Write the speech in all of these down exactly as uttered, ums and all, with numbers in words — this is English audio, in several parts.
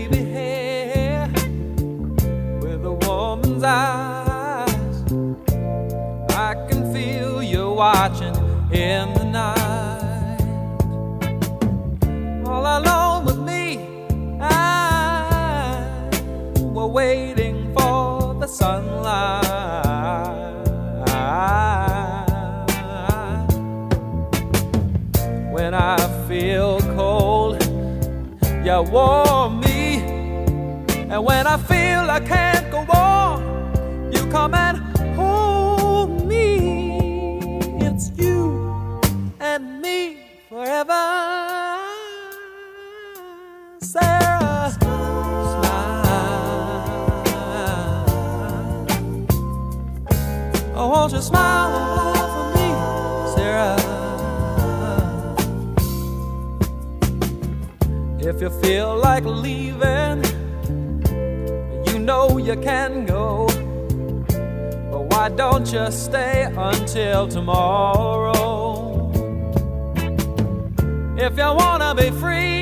baby hair with a woman's eyes. I can feel you watching in the night. All alone with me, I were waiting for the sunlight. When I feel cold, you warm me, and when I feel I can't go on, you come and hold me. It's you and me forever, Sarah. Smile, oh, won't you smile for me, Sarah? If you feel like leaving, you know you can go, but why don't you stay until tomorrow? If you wanna be free,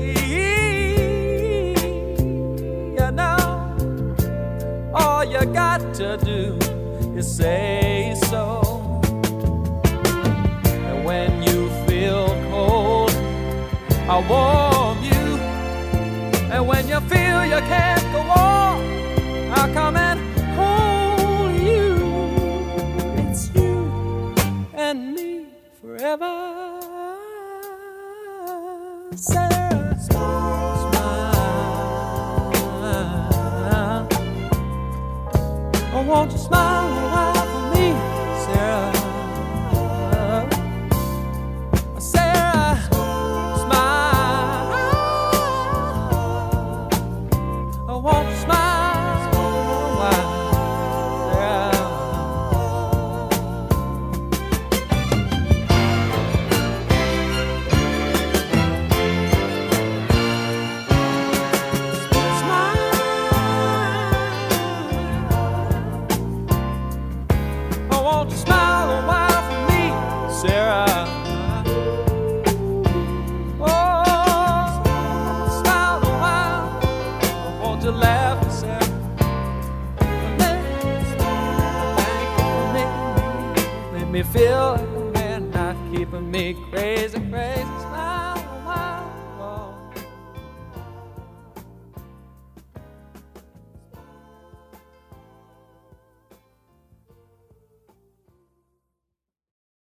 you know, all you got to do is say so. And when you feel cold, I warm you, and when you feel you can't go on, I'll come and hold you. It's you and me forever, Sarah. Smile, oh, won't you smile a while for me, Sarah? Won't you smile a while, yeah. Smile, oh, won't you smile a while for me, Sarah? To laugh and say, make me feel like a man, not keeping me crazy, crazy.